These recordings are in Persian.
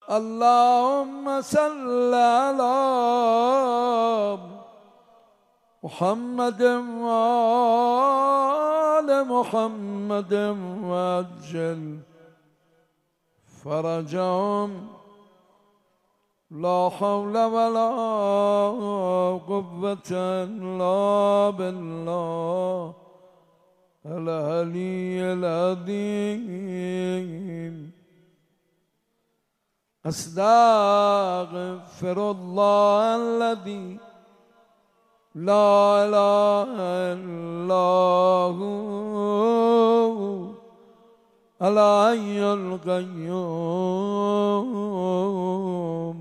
اللهم صل على محمد وآل محمد وعجل فرجهم لا حول ولا قوة إلا بالله العلي العظيم. أستغفر الله الذي لا إله إلا هو الحي القيوم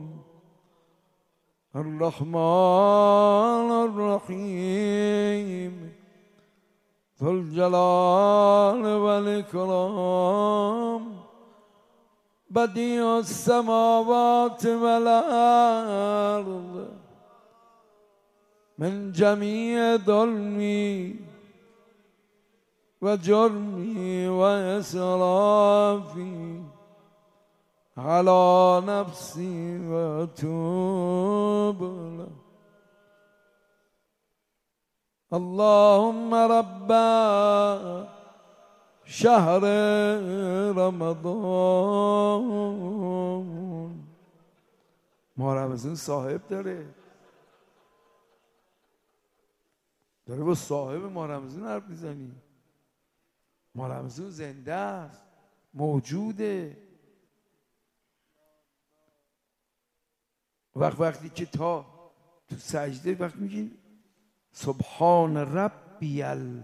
الرحمن الرحيم ذو الجلال والإكرام بديع السماوات والأرض من جميع ظلمي وجرمي وإسرافي على نفسي وأتوب له. اللهم رب شهر رمضان. ماه رمضان صاحب داره با صاحب ماه رمضان حرف میزنی. ماه رمضان زنده است، موجوده. وقتی که تا تو سجده وقت میگین سبحان ربیل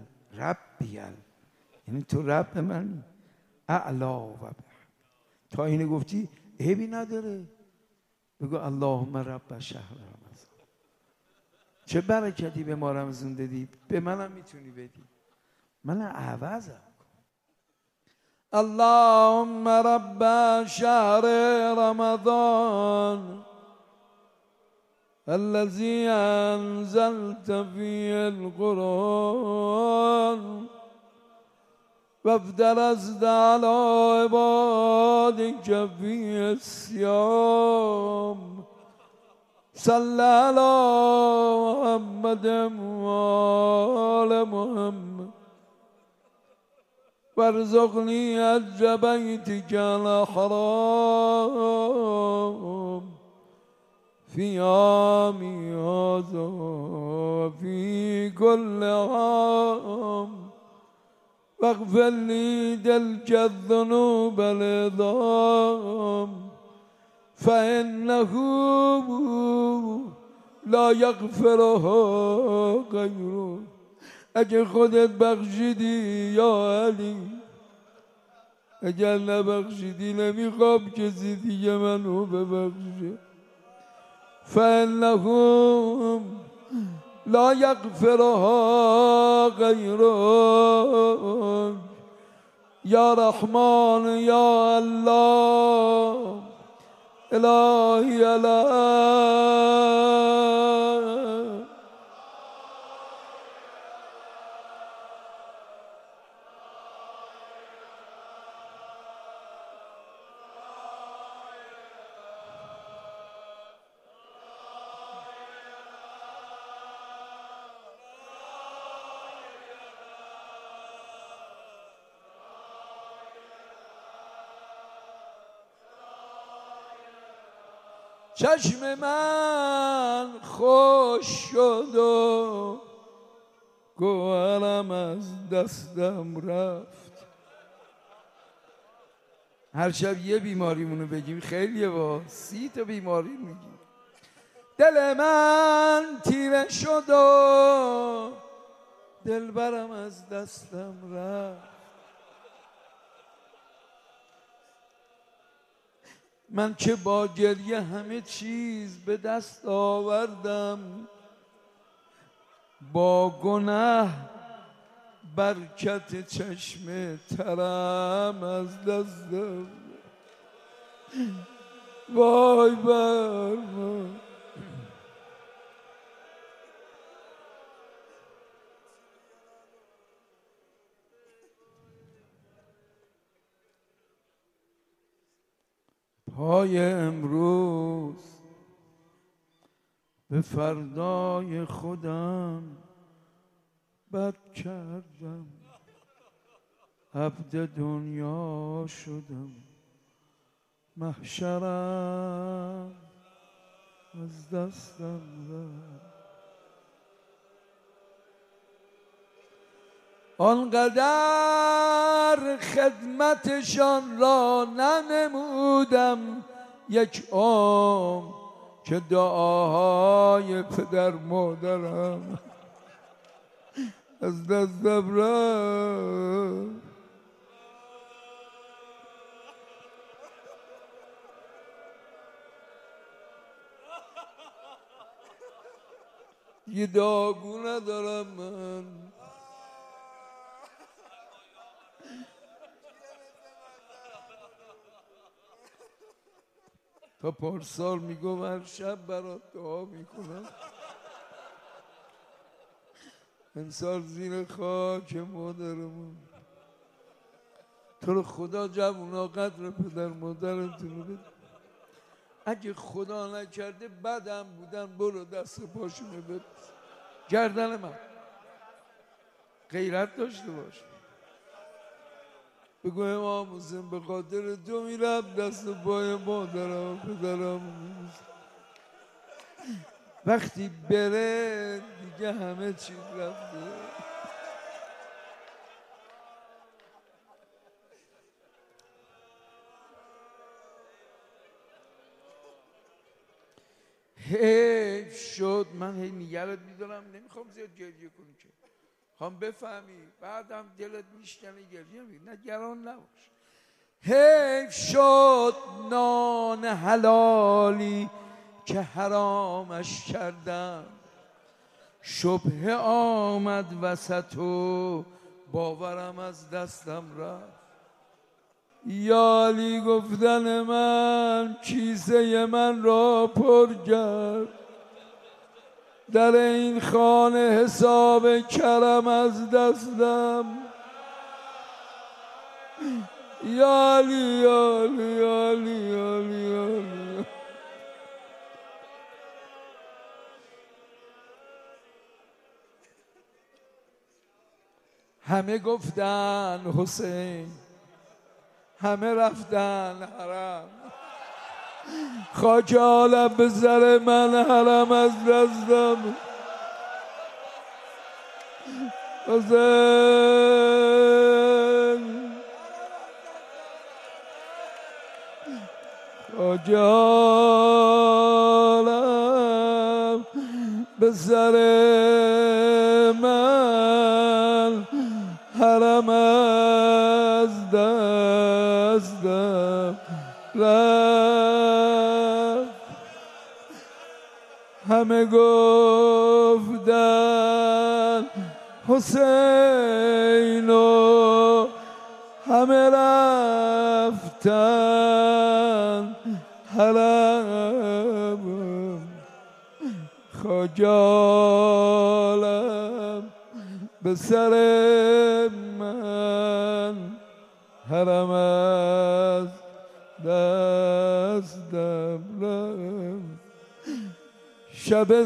یعنی تو رب من اعلا و تا اینه گفتی عیبی نداره. بگو اللهم رب شهر رمضان. چه برکتی به ما رمضان دادی، به منم میتونی بدی، من عوضم. اللهم رب شهر رمضان الذي أنزلت فيه القرآن وافترضت على عبادك فيه الصيام صل على محمد وآل محمد وارزقني أجر بيتك الحرام في عامي هذا وفي كل عام واغفر لي تلك الذنوب العظام فإنه لا يغفرها غيره. اگه خودت بخشیدی یا علی، اگر نبخشیدی نمیخوام کسی دیگه منو ببخشه. فإنه لا يغفرها غيرك يا رحمن يا الله إلهي الله. چشم من خوش شد و گوهرم از دستم رفت. هر شب یه بیماریمونو بگیم خیلیه، با 30 تا بیماری میگیم. دل من تیره شد و دلبرم از دستم رفت. من که با گریه همه چیز به دست آوردم، با گناه برکت چشم ترم از دستم. وای بر من. های امروز به فردای خودم بد کردم، عبد دنیا شدم، محشرم از دستم رفت. آنقدر خدمتشان را ننمودم یک عمر که دعاهای پدر مادرم از دستم رفت. یه داغو ندارم من، تا پارسال میگم هر شب برات دعا میکنم، امسال زیر خاک مادرمون. تو رو خدا جوونا قدر پدر مادرتون رو بده. اگه خدا نکرده بدم بودن برو دست پاشونو ببوس. گردن من غیرت داشته باش. بگو امام حسین به خاطر تو میرم دست پای مادرم و پدرم میبوسم. وقتی بره دیگه همه چیز رفته. حیف شد. من هی نگرت میدارم، نمیخوام زیاد گریه کنی که خوام بفهمی، بعدم دلت میشکنه گریه میگی. نگران نباش. حیف شد نان حلالی که حرامش کردم، شبهه آمد وسط و باورم از دستم رفت. یالی گفتن من کیسه من را پر کرد، در این خانه حساب کرم از دستم. یالی یالی یالی یالی یالی. همه گفتن حسین، همه رفتن حرم، خاک عالم به سر من حرم از دستم. حسین خاک عالم به سر من حرم از دستم رفت. همه گفتن حسین و همه رفتن حرم، خاک عالم به سر من حرم از دستم رفت. شب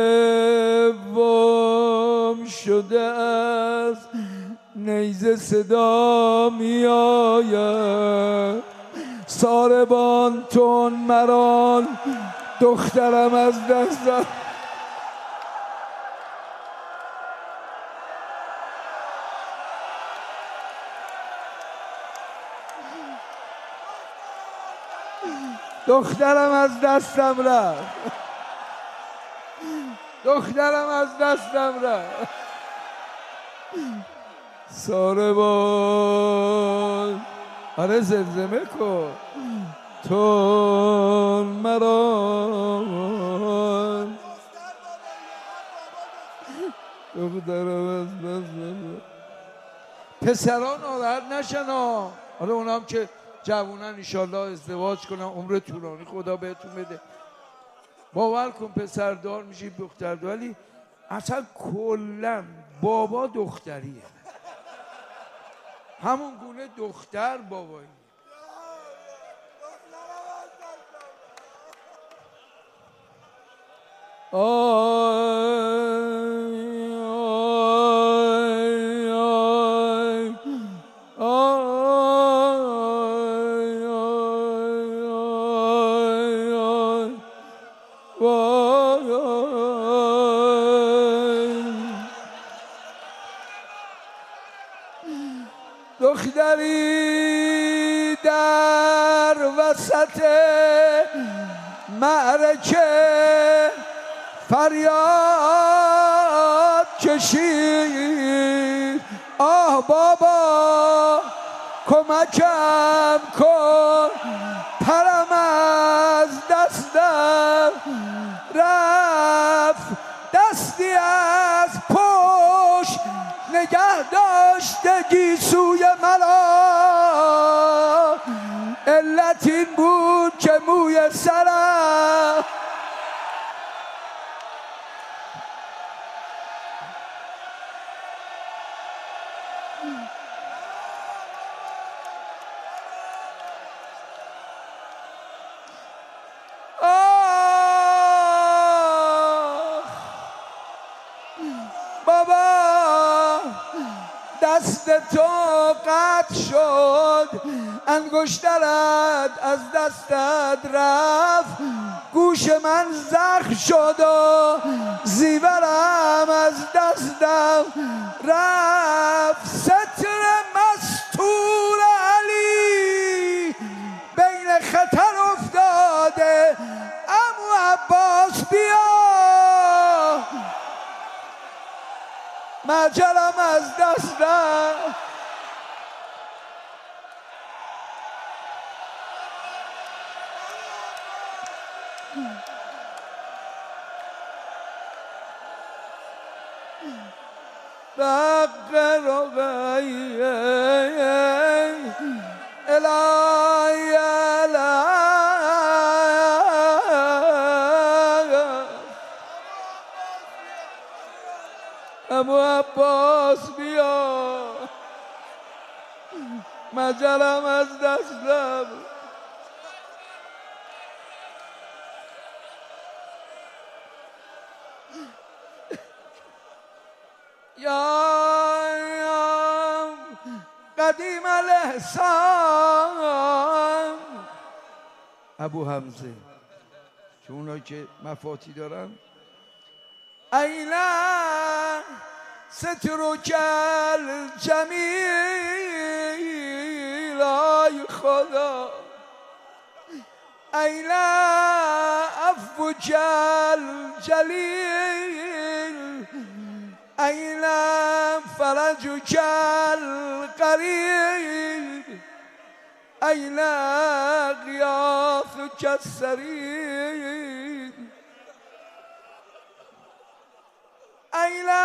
سوم شده از نیزه صدا می آید، ساربان تون مران دخترم از دستم. دخترم از دستم رفت، دخترم از دستم رفت. ساربان آره زمزمه کن تون مران دخترم از دستم رفت. پسران ناراحت نشن ها. آره اونام که جوونن انشالله ازدواج کنن، عمر طولانی خدا بهتون بده. باور کن پسردار میشی دختردار، ولی اصلا کلا بابا دختریه، همون گونه دختر بابایی. دختری در وسط معرکه فریاد کشید آه بابا کمکم کن پرم از دستم رفت دستی از پشت نگه داشته گیسوی مرا علت این بود که موی سرم بابا دست تو قطع شد انگشترت از دستت رفت گوش من زخم شد و زیورم از دستم رفت ستر مستور علی بین خطر افتاده عمو عباس بیا مجرم از دستم بقر رقی الهی ابو عباس بیا مجرم از دستم یا قدیم الاحسان ابو حمزه که اونایی که مفاتی دارن اینا سترک الجمیل ای خدا اینا عفوک الجلیل اینا فرجک القریب اینا غیاثک السریع اینا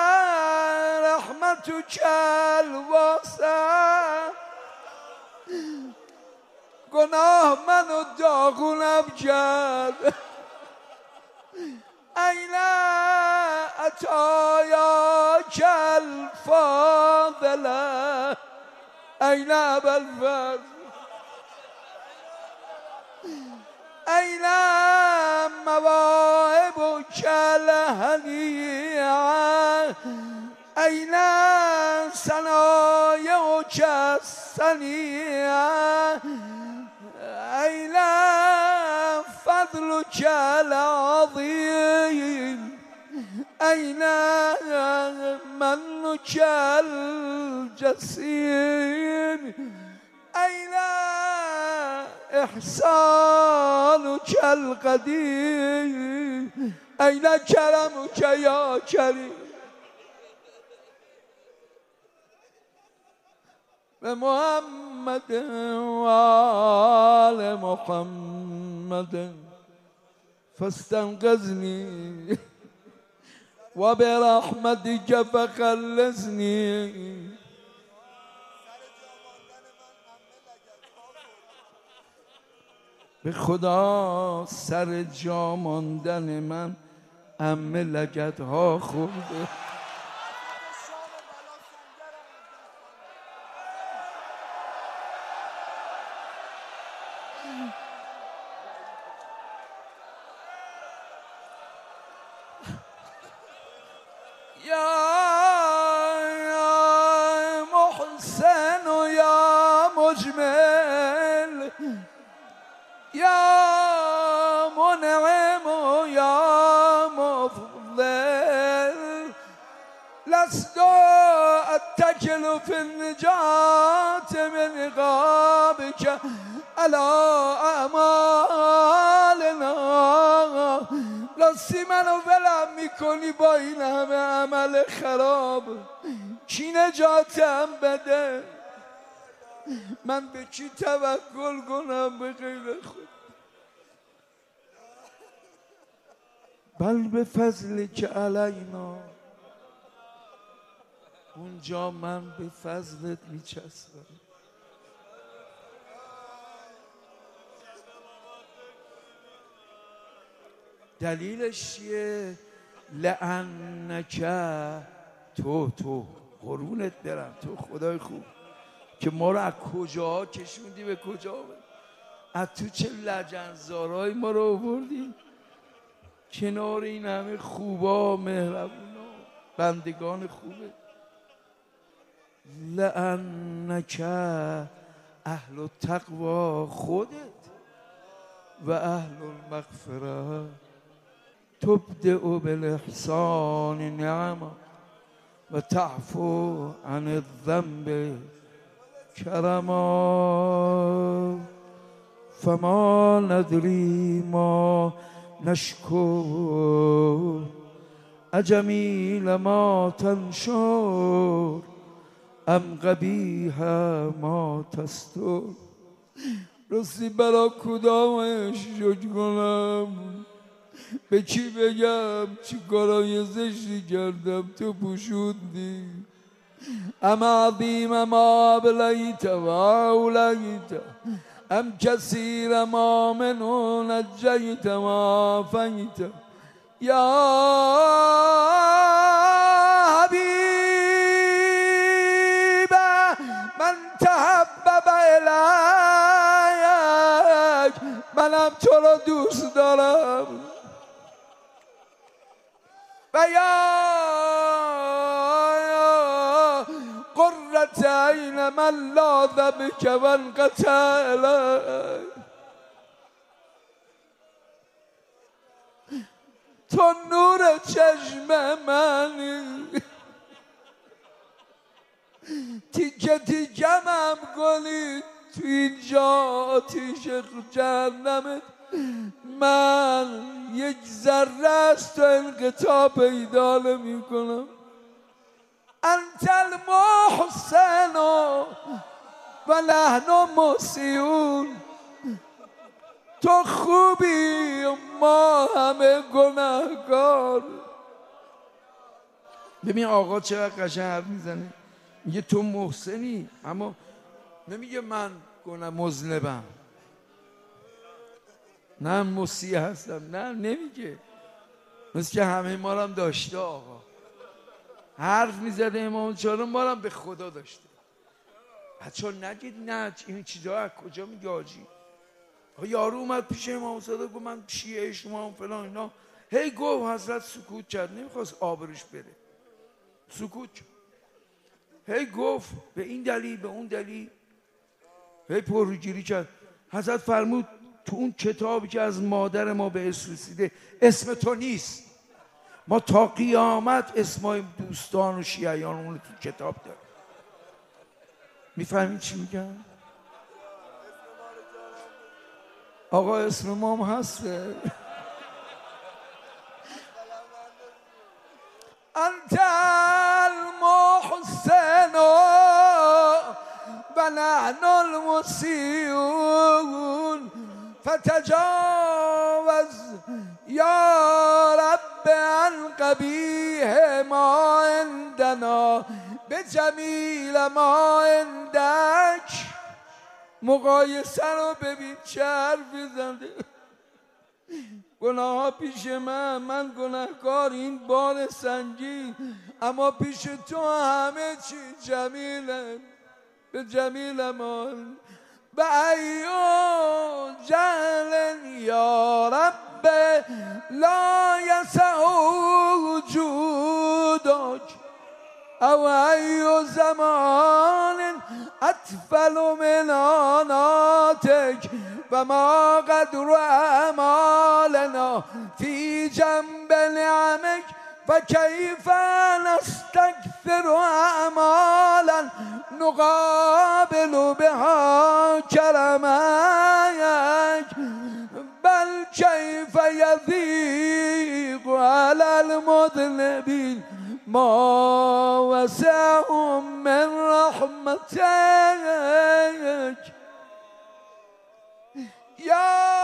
رحمتک الواسع گناه منو داغونم کرد اینا عطایاک الفاضله اینا ابوالفضل اینا مواهبک الهنیعه اینا صنایعک الصنیعه اینا فضلك العظيم أين منك الجسيم أين إحسانك القديم أين كرمك يا كريم بمحمد وآل محمد فاستنقذني وبرحمتك فخلصني به خدا سر جا ماندن من عمه لگدها خورده یا محسن و یا مجمل، یا منعم و یا مفضل، لست اتکل فی النجات من قابک علی اعمالنا. راستی منو ولم میکنی با این همه عمل خراب، کی نجاتم بده؟ من به کی توکل کنم به غیر خود؟ بل به فضل که علینا، اونجا من به فضلت میچسبم. دلیلش چیه؟ لعنک، تو قربونت برم، تو خدای خوب که ما رو از کجا کشوندی به کجا، از تو چه لجنزارای ما رو آوردی کنار این همه خوبا مهربونا بندگان خوبه. لعنک اهل التقوا خودت و اهل المغفره، تبدئ بالاحسان نعما و تعفو عن الذنب کرما. فما ندری ما نشکر اجمیل ما تنشر ام قبیح ما تستر. راستی برا کدامش شکر کنم؟ به چی بگم چی کارای زشتی کردم تو پوشوندی؟ اما عظیم ما ابلیت و اولیت ام کثیر ما منو نجیت و عافیت. یا حبیب من تحبب الیک، منم تو رو دوست دارم. و یا قرة عین من لاذ بک و انقطع الیک. تو نور چشم منی، تیکه تیکم کنی تو اینجا آتیش جهنمت. من یک ذره از تو انقطاع پیدا نمی کنم. انت المحسن و نحن مسیئون. تو خوبی و ما همه گناهکار. ببین آقا چقدر قشنگ حرف میزنه، میگه تو محسنی اما نمیگه من مذنبم، نه مسیح هستم، نه نمیگه. مثل که همه ما رو هم داشته آقا. حرف میزده امام چهارم ما رو هم به خدا داشته. بچه ها نگید نه این چیزها از کجا میگه آجی؟ یارو اومد پیش امام صادق گفت من شیعه شما هم فلان اینا، هی گفت حضرت سکوت کرد، نمیخواست آبروش بره، سکوت کرد. هی گفت به این دلیل به اون دلیل، هی پرروگیری کرد. حضرت فرمود تو اون کتابی که از مادر ما به اسم رسیده اسم تو نیست، ما تا قیامت اسمای دوستان و شیعیان رو تو کتاب داریم. میفهمید چی میگم؟ آقا اسم ما هم هسته. انت المحسن و نحن المسیئون فتجاوز یا رب عن قبیح ما عندنا بجمیل ما عندک. مقایسه رو ببین چه حرفی زنده. گناه پیش من گناهکار، این بار سنگین، اما پیش تو همه چی جمیله. به جمیل ما به ایو جهل یا رب لا یسعو او ای زمان اطفل من آناتک و ما قدر اعمالنا فی جنب نعمک و کیف نستکثر اعمالا نقابل بها کرمک بل کیف یضیق علی المذنبین ما وسعهم من رحمتک یا.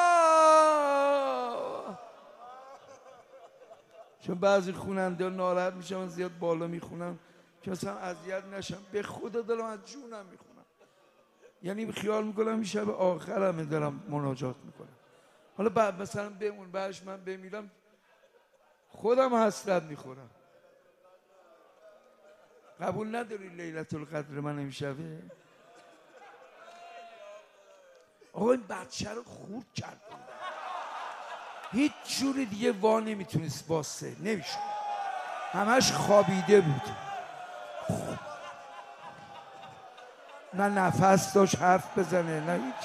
چون بعضی خواننده ناراحت میشن من زیاد بالا میخونم که مثلا اذیت نشم، به خدا دارم از جونم میخونم، یعنی خیال میکنم این شب آخرمه دارم مناجات میکنم. حالا بعد مثلا بمون بعدش من بمیرم خودم حسرت میخورم. قبول نداری لیلت القدر من امشبه؟ آقا این بچه رو خورد کرد، هیچ جوری دیگه وا نمیتونست واسه نمیشه، همش خوابیده بود، نه نفس داشت حرف بزنه نه هیچ.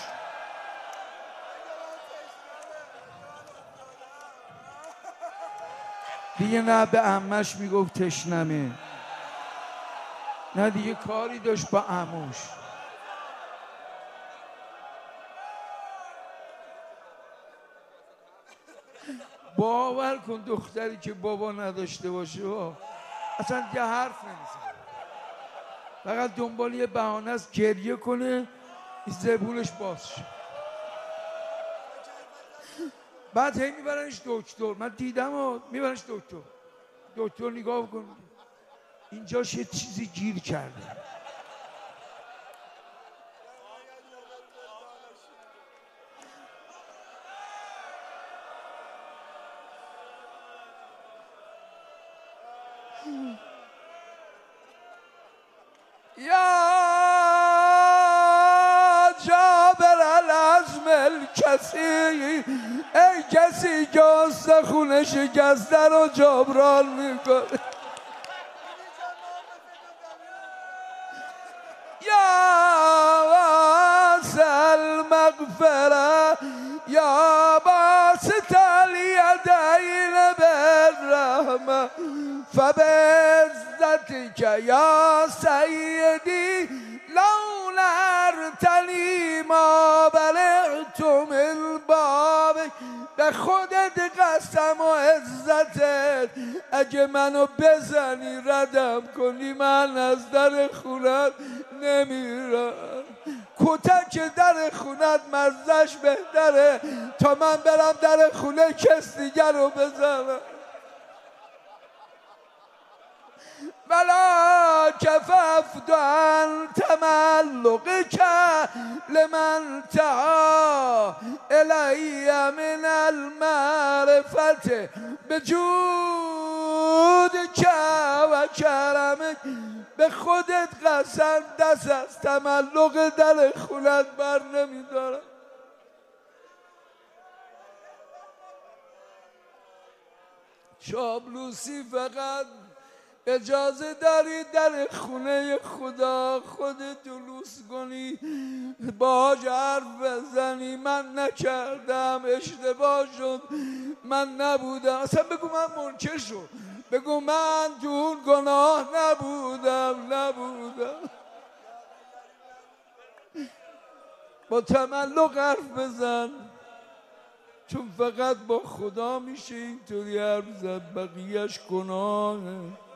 دیگه نه به عمش میگفت تشنمه، نه دیگه کاری داشت با عموش. باور کن دختری که بابا نداشته باشه اصلا یه حرف نمیزنه، فقط دنبال یه بهانه است گریه کنه زبونش باز شه. بعد هی میبرنش دکتر، من دیدم و میبرنش دکتر نگاه کن اینجاش یه چیزی گیر کرده. یا جابر العزم الکسی، ای کسی که استخونه شکسته رو جبران میکنه. یا واسل مغفره یا باسط الیدین بالرحمه فبعزتک یا سیدی لو نرتنی ما بلغت من بابک. به خودت قسم و عزتت اگه منو بزنی ردم کنی من از در خونت نمیرم. کتک در خونت مزدش بهتره تا من برم در خونه کس دیگر رو بزنم. ولا کففت عن تملقک لمن تعا الی من المعرفت بجودک و کرمک. به خودت قسم دست از تملق در خونت بر نمیدارم. چابلوسی فقط اجازه داری در خونه خدا خودت لوس کنی، باهاش حرف بزنی من نکردم اشتباه شد من نبودم، اصلا بگو من منکر شد، بگو من تو اون گناه نبودم. با تملق حرف بزن، چون فقط با خدا میشه اینطوری حرف زد، بقیهش گناهه.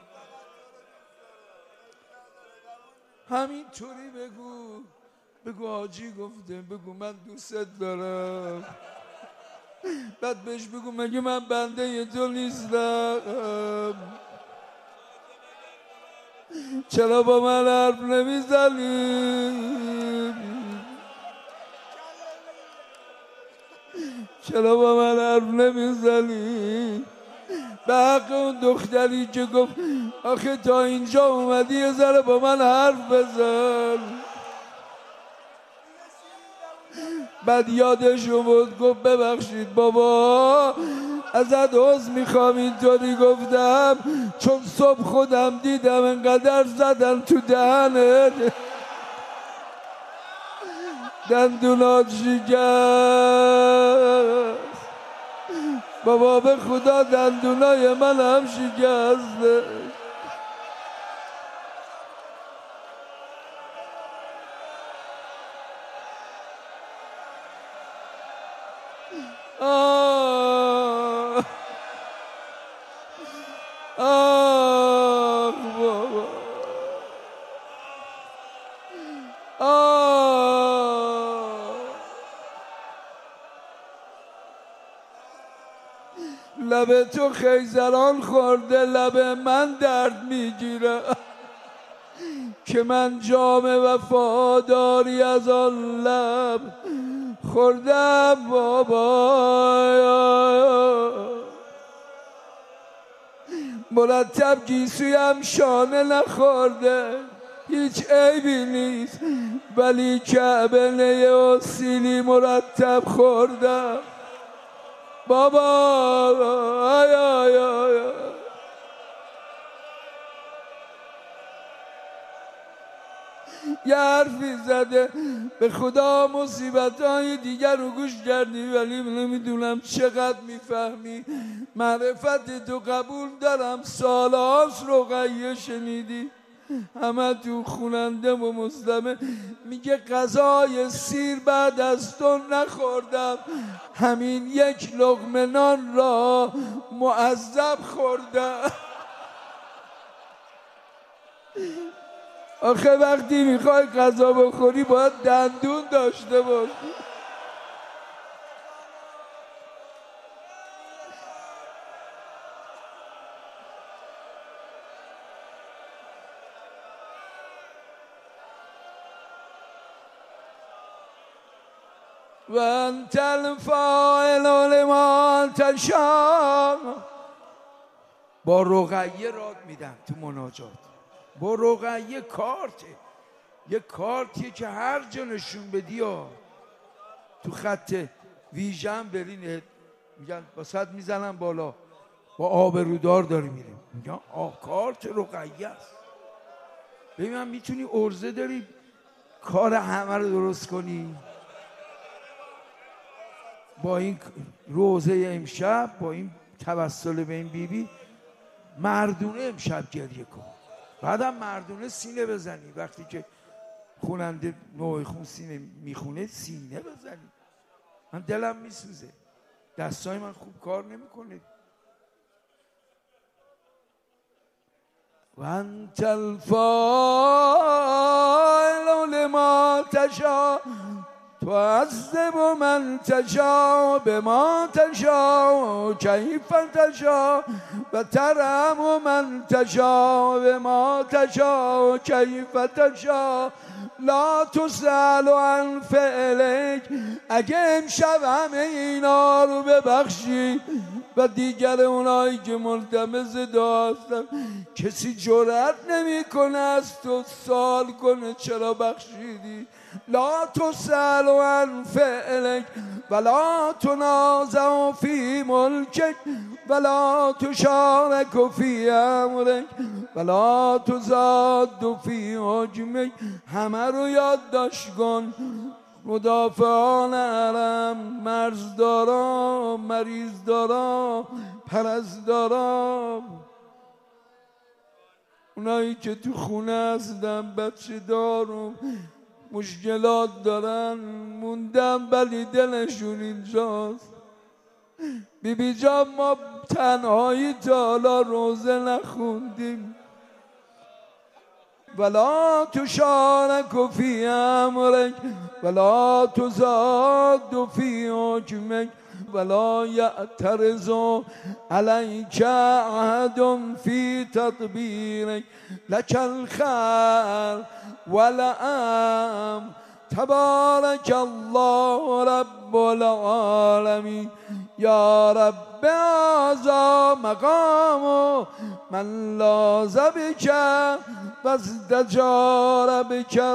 همینطوری بگو حاجی گفته، بگو من دوستت دارم، بعد بهش بگو مگه من بنده تو نیستم؟ چرا با من حرف نمیزنی؟ چرا با من حرف نمیزنی؟ به حق اون دختری که گفت آخه تا اینجا اومدی یه ذره با من حرف بزن، بعد یادش اومد گفت ببخشید بابا ازت عذر میخوام اینطوری گفتم، چون صبح خودم دیدم انقدر زدن تو دهنت دندونات شکست. بابا به خدا دندونای من هم شکسته. آه بابا لب تو خیزران خورده، لب من درد میگیره که من جام وفاداری از آن لب خوردم بابا. مرتب گیسویم شانه نخورده، هیچ عیبی نیست، ولی کعبه و سیلی مرتب خوردم بابا. آی آی آی یه حرفی زده به خدا مصیبت‌های دیگر رو گوش کردی، ولی نمیدونم چقدر میفهمی. معرفت تو قبول دارم، سالهاست رقیه شنیدی، همه تو خوننده و مصدمه میگه غذای سیر بعد از تو نخوردم، همین یک لقمه نان را معذب خوردم. آخه وقتی میخوای غذا بخوری باید دندون داشته باشی. و انت الفاعل لما تشاء. با رقیه راد میدم تو مناجات، با رقیه کارته، یه کارتیه که هر جا نشون بدی تو خط ویژن برین میگن واسط میزنن بالا، با آبرودار داری میریم، میگن کارت رقیه است. ببین من میتونی ارزه داری کار همه رو درست کنی. با این روزه امشب، با این توسل به این بیبی مردونه امشب گریه کن، بعدم مردونه سینه بزنی. وقتی که خوننده نوع خون سینه میخونه سینه بزنی. من دلم میسوزه، دستای من خوب کار نمیکنه. و انت الفاعل لما تشاء تعذب من تشاء بما تشاء کیف تشاء و ترحم من تشاء بما تشاء کیف تشاء لا تسأل عن فعلک. اگه امشب همه اینا رو ببخشی و دیگر اونایی که ملتمس دعا هستن، کسی جرأت نمیکنه از تو سوال کنه چرا بخشیدی. لا تسأل عن فعلک ولا تنازع فی ملکک ولا تشارک فی امرک ولا تزاد فی حجمک. همه رو یادداشت کن. مدافعان حرم، مرزداران، مریضداران، پرستاران، اونایی که تو خونه هستن، بچه دارون، مشکلات دارن، موندن ولی دلشون اینجاست. بیبی جان ما تنهایی تا حالا روزه نخوندیم. ولا تشارک فی امرک ولا تزاد فی حکمک ولا یعترض علیک احد فی تدبیرک لک الخیر والامر تبارک الله رب العالمین. یا رب هذا مقام من لاذ بک و ازدجار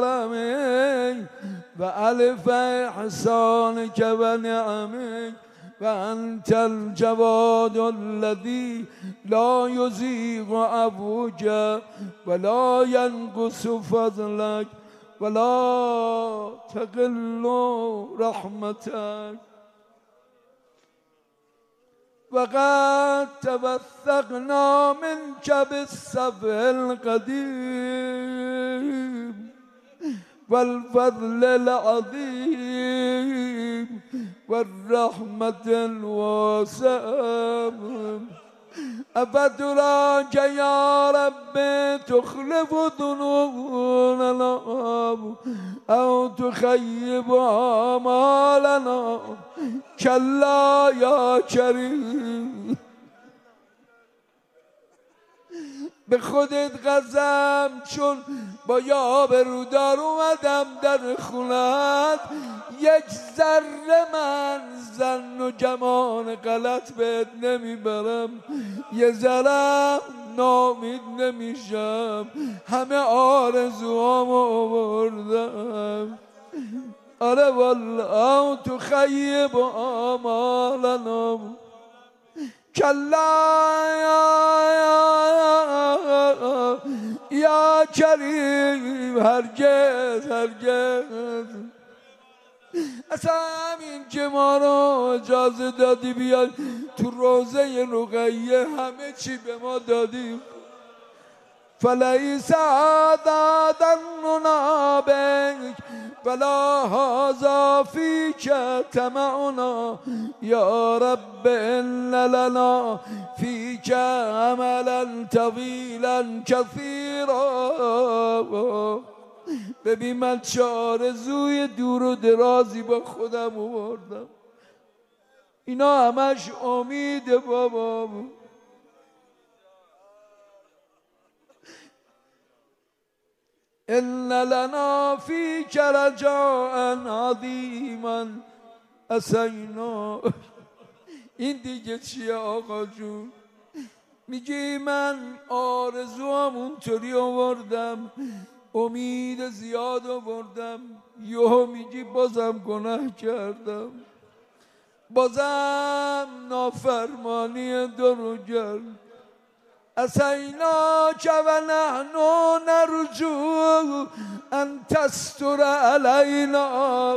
بکرمک و الف احسانک و نعمک وأنت الجواد الذي لا يزيغ عفوك ولا ينقص فضلك ولا تقل رحمتك. وقد توثقنا منك بالصبر القديم والفضل العظيم والرحمة الواسعة. أفتراك يا رب تخلف ظنوننا أو تخيب آمالنا؟ كلا يا كريم. به خودت قسم چون با یاب رودار اومدم در خونت، یک ذره من زن و گمان غلط بهت نمیبرم، یه ذره نامید نمیشم، همه آرزوامو آوردم. آره والله تو خیب آمالنا کلا یا کریم هرگز هرگز. اصلا همین که ما رو اجازه دادی بیای تو روزه رقیه همه چی به ما دادی. فلیس هذا ظننا بک ولا هذا فیک طمعنا یا رب ان لنا فیک عملا طویلا کثیرا. ببین من چه آرزوی دور و درازی با خودم آوردم، اینا همش امید بابا. ان لنا فیک رجاء عظیما اسینا. این دیگه چیه آقا جون؟ میگی من آرزوام اونطوری آوردم، امید زیاد آوردم، یهو میگی بازم گناه کردم، بازم نافرمانی درو کردم. اسیناک و نحن نرجو ان تستر علینا.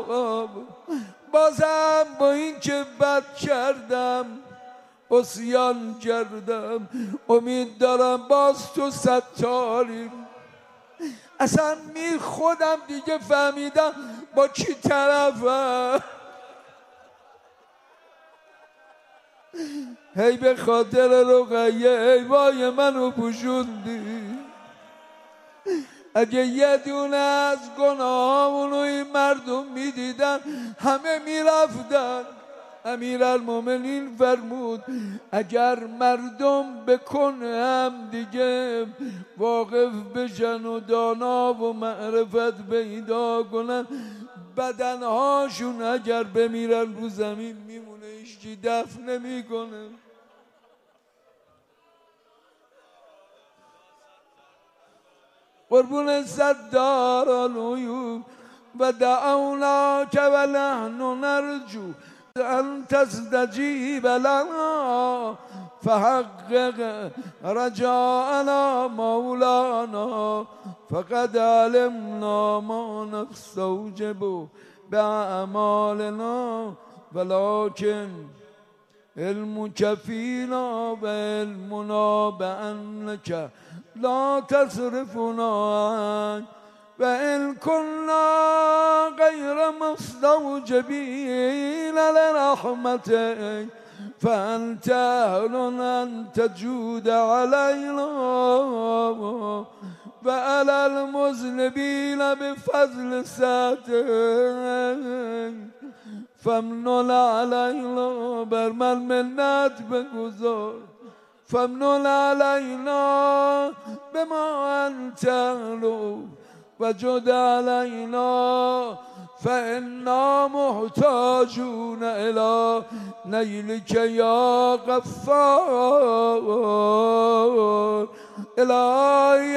بازم با این که بد کردم عصیان کردم امید دارم باز تو ستاری. اصلا خودم دیگه فهمیدم با کی طرفم. هی به خاطر رقیه ای وای منو پوشوندی. اگه یه دونه از گناهامونو این مردم میدیدن همه میرفتن. امیرالمومنین فرمود اگر مردم به کنه هم دیگه واقف بشن و دانا و معرفت پیدا کنن، بدنهاشون اگر بمیرن رو زمین میمونه، هیچکی دفن نمیکنه. قربون ستار العیوب و دعوناک و نحن نرجو ان تستجیب لنا فحقق رجاءنا مولانا فقد علمنا ما نستوجب باعمالنا ولكن علمك فينا وعلمنا بأنك لا تصرفنا عنك وإن كنا غير مستوجبين لرحمتك فأنت أهل أن تجود علينا وعلى المذنبين بفضل ساتك فمنن علینا. بر من منت بگذار. فمنن علینا بما انت اهلو وجد علینا فانا محتاجون الی نیلک یا غفار. الهی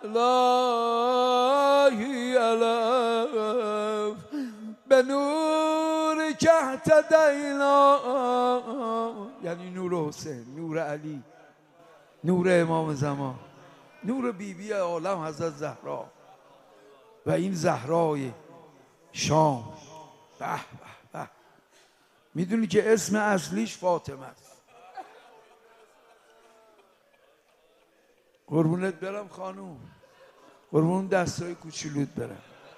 الهی الف به نور که اهتدینا، یعنی نور حسین، نور علی، نور امام زمان، نور بیبی عالم حضرت زهرا و این زهرای شام. به به به. میدونی که اسم اصلیش فاطمه است. قربونت برم خانوم، قربون دستای کوچولوت برم.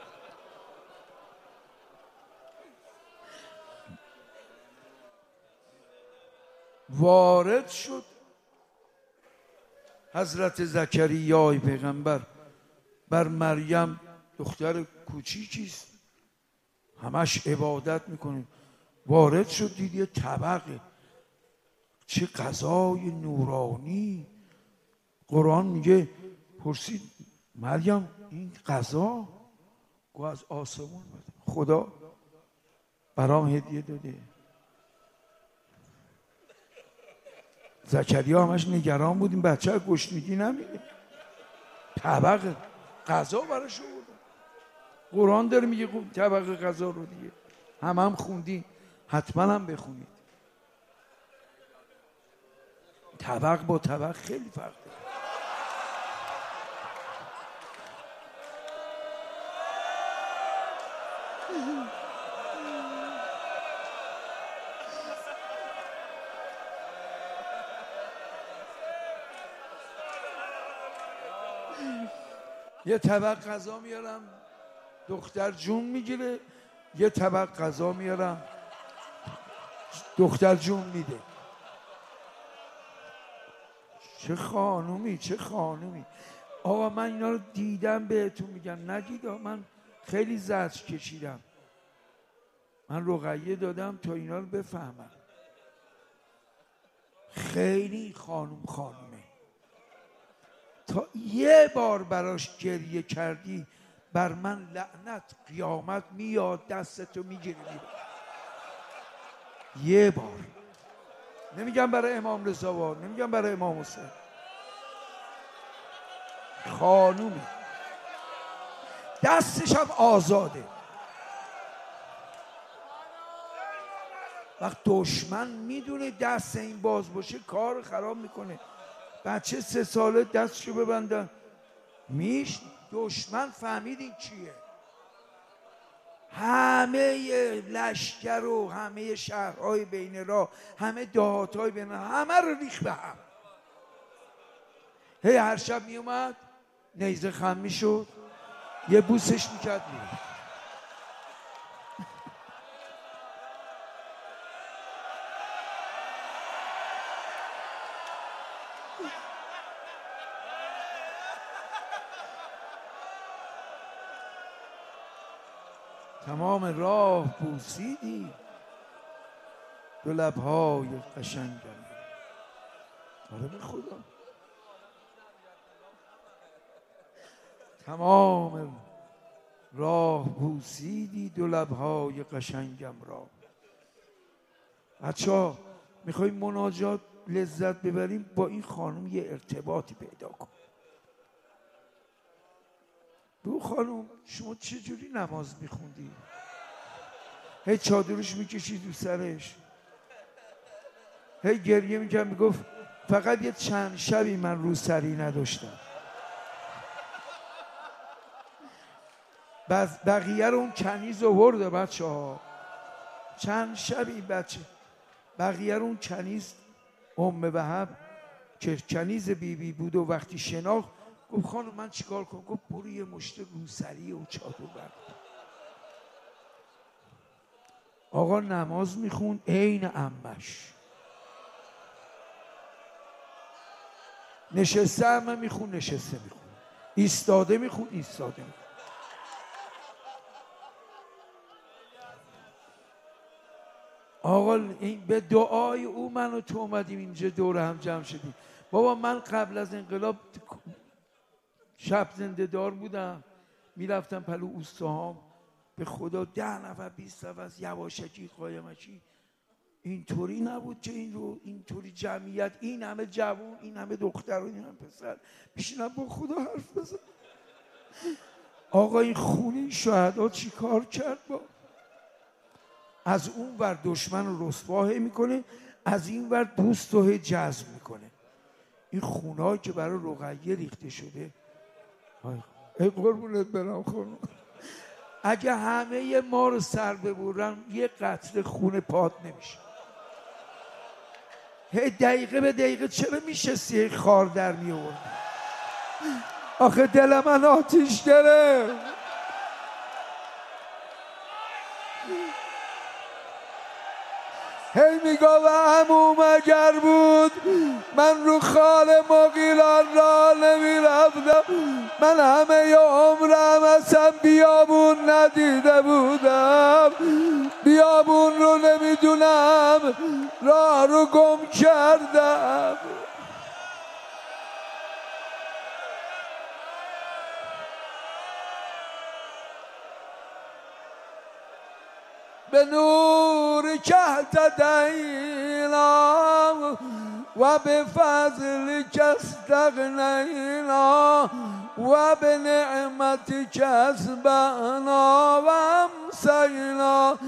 وارد شد حضرت زکریای پیغمبر بر مریم، دختر کوچیکیست، همش عبادت میکنه. وارد شد دید یه طبقه، چه غذای نورانی. قرآن میگه پرسید مریم این غذا؟ گو از آسمون بده، خدا برام هدیه داده. زکریا همش نگران بود این بچه گشنگی نمیره، طبق غذا براش آوردن. قرآن داره میگه طبق غذا رو دیگه هم خوندین، حتما هم بخونید. طبق با طبق خیلی فرق داره. یه طبق غذا میارم دختر جون میگیره، یه طبق غذا میارم دختر جون میده. چه خانومی، چه خانومی. آقا من اینا رو دیدم، بهتون میگم نگید. من خیلی زجر کشیدم، من رقیه دادم تا اینا رو بفهمم. خیلی خانومه. تا یه بار براش گریه کردی بر من لعنت، قیامت میاد دستتو میگیری میره. یه بار. نمیگم برای امام رضا، نمیگم برای امام حسین. خانومی دستش هم آزاده. وقت دشمن میدونه دست این باز باشه کار خراب میکنه. بچه 3 ساله دستشو ببندن دشمن فهمید این چیه. همه لشکر و همه شهرهای بین راه، همه دهاتهای بین راه، همه رو ریخت به هم. هر شب میومد نیزه خم میشد، یه بوسش میکرد میره. تمام راه بوسیدی دو لبهای قشنگم. آره به خدا. تمام راه بوسیدی دو لبهای قشنگم را. بچه‌ها میخوایی مناجات لذت ببریم، با این خانم یه ارتباطی پیدا کن. بگو خانم شما چجوری نماز میخوندی؟ هی چادرش میکشید رو سرش، هی گریه میکرد، میگفت فقط یه چند شبی من رو سری نداشتم. بقیه رو اون کنیز آورده بچه‌ها، چند شبی بچه بقیه رو اون کنیز وهب که کنیز بیبی بود و وقتی شناخت گفت خانم من چیکار کنم؟ گفت برو یه مشت روسری و چادر بردار. آقا نماز میخون عین عمش، نشسته همه میخون نشسته میخون، ایستاده میخون ایستاده میخون. آقا این به دعای او من و تو اومدیم اینجا دور هم جمع شدیم. بابا من قبل از انقلاب شب زنده دار بودم، میرفتم پلو اوستاهام، به خدا 10 نفر 20 نفر از یواشکی قایمکی. اینطوری نبود که این رو اینطوری جمعیت، این همه جوان، این همه دختر و این همه پسر بشینم با خدا حرف بزن. آقا این خونه شهدا چی کار کرد با؟ از اون ور دشمن رو رسوا میکنه، از این ور دوست رو جذب میکنه. این خونه‌ای که برای رقیه ریخته شده، ای قربونت برم خانم، اگه همه ما رو سر ببرن یه قطره خون پات نمیشه. هی دقیقه به دقیقه چرا میشستی خار در میآوردی؟ آخه دل من آتیش گرفت. هی میگم عموم اگر بود من رو خال مغیلان را نمیرفتم، من همه عمرم اصلا بیابون ندیده بودم، بیابون رو نمیدونم، راه رو گم کردم. به نور که اهتدینا و به فضل که استغنینا و به نعمت که اسبعنا و امسینا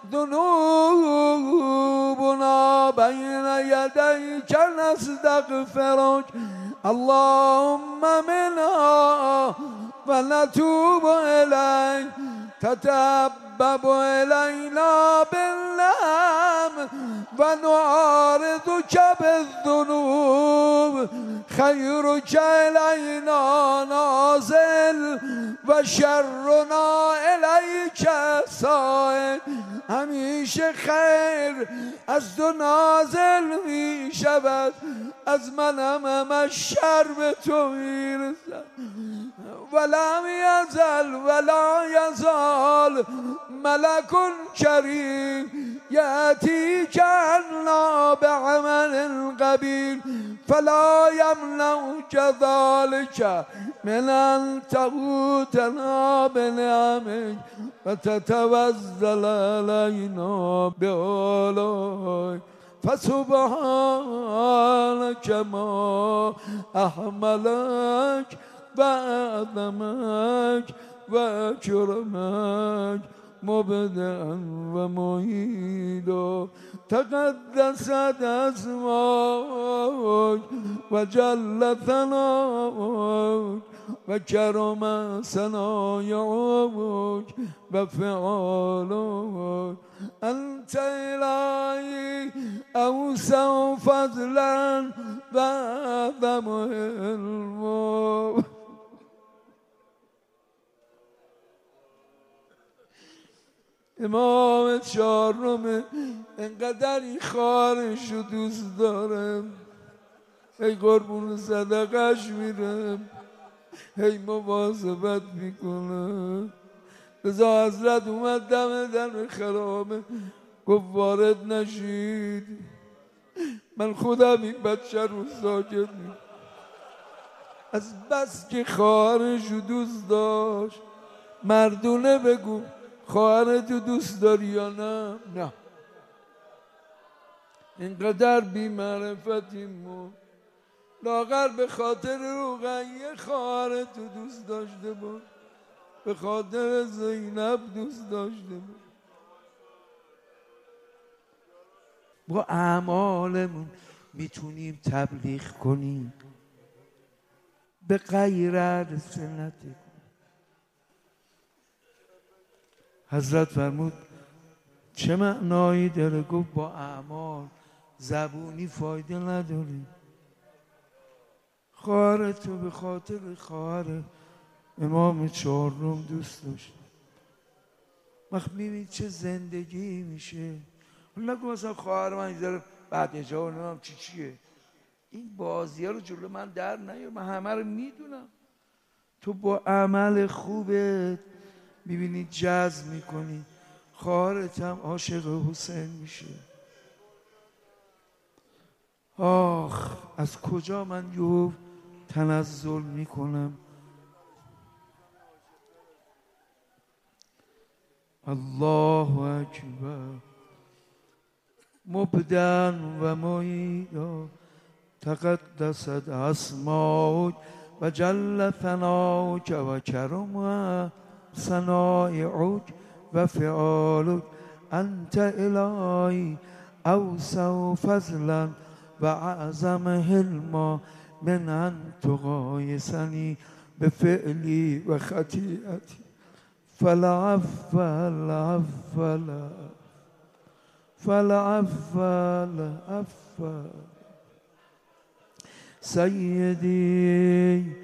ذنوبنا بین یدیک نستغفرک اللهم منا و نتوب الیک تتبب الینا باللهم و نعارضک بالذنوب خیرک الینا نازل و شرنا الیک سائل. همیشه خیر از تو نازل می شود، از منم همش شر به تو میرسد. ولم یزل ولا یزال ملک کریم یأتی کنا بعمل قبیل فلا یمنعک ذلک من ان تفوتنا بنعمک و تتوزل علینا بآلائک فسبحانک ما احملک و اعظمک و اکرمک مبدعا و معیدا تقدست اسماک و جل ثناک و کرم ثنایاک و فعالک انت الهی اوسع فضلا و اعظم علما. امام چهارم انقدر این خواهرش رو دوست دارم، ای قربون صدقش میرم، هی مواظبت میکنم. رضا حضرت اومد دم در خرابه گفت وارد نشید، من خودم این بچه رو ساکت میکنم. از بس که خواهرش رو دوست داشت. مردونه بگو خواهرتو دوست داری یا نه؟ نه. اینقدر بی معرفتیم ما. لاغر به خاطر رقیه خواهرتو دوست داشته باش، به خاطر زینب دوست داشته باش. با اعمالمون میتونیم تبلیغ کنیم، به غیرت سنتی. حضرت فرمود چه معنایی داره؟ گفت با اعمال زبونی فایده نداره. خواهر تو به خاطر خواهر امام چهارم دوست داشت. وقت میبینید چه زندگی میشه. نگو مثلا خواهر من اینجا بعد جا نمیم چیه. این بازی ها رو جلو من در نیار، من همه رو میدونم. تو با عمل خوبت میبینی جذب میکنی، خواهرت هم عاشق حسین میشه. آخ از کجا من یهو تنزل میکنم. الله اکبر مبدأ و معیدا تقدست اسماک و جل ثناؤک و کرم صنایعک و فعالک انت الهی اوسع فضلا و اعظم حلما من ان تقایسنی بفعلی و خطیئتی فالعفو العفو فالعفو العفو سیدی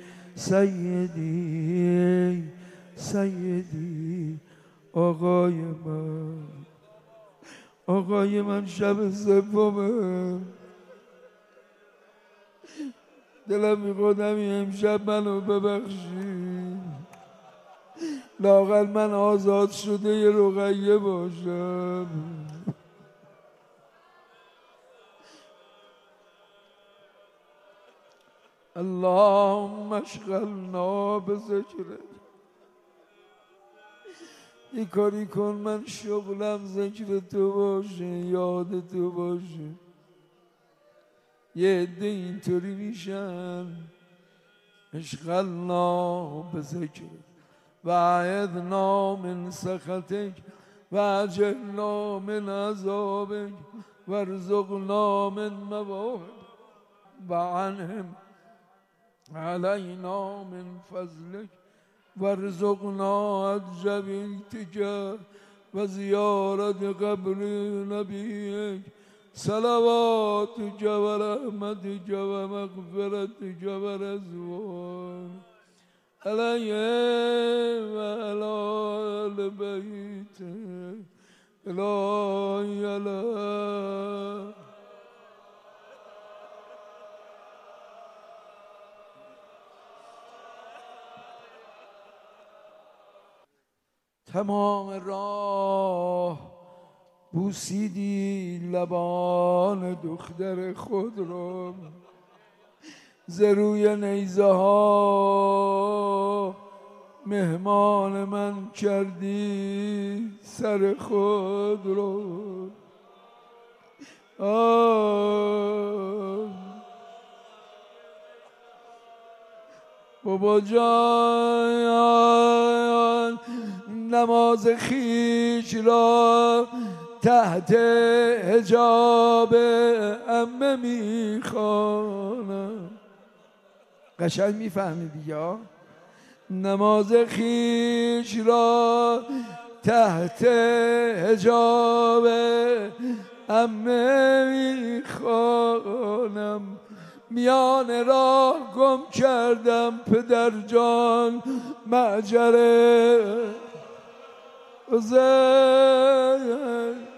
سیدی سیدی آقای من شب سومه دلم میخواد همین امشب منو ببخشی لااقل من آزاد شده یه رقیه باشم اللهم اشغلنا بذکرک یه کاری کن من شغلم ذکر تو باشه یاد تو باشه یه عده اینطوری میشن اشغلنا بذکرک و اعذنا من سخطک و اجرنا من عذابک و ارزقنا من مواهب و عنهم علینا من فضلک وارزقنا حج بیتک و زیارت قبر نبیک صلواتک و رحمتک و مغفرتک و رضوان علیه و علی آل بیتک الهی الهی تمام راه بوسیدی لبان دختر خود را ز روی نیزه ها مهمان من کردی سر خود را بابا جان نماز خیش را تحت حجاب عمه میخوانم قشنگ میفهمی دیگه نماز خیش را تحت حجاب عمه میخوانم میان راه گم کردم پدر جان معجره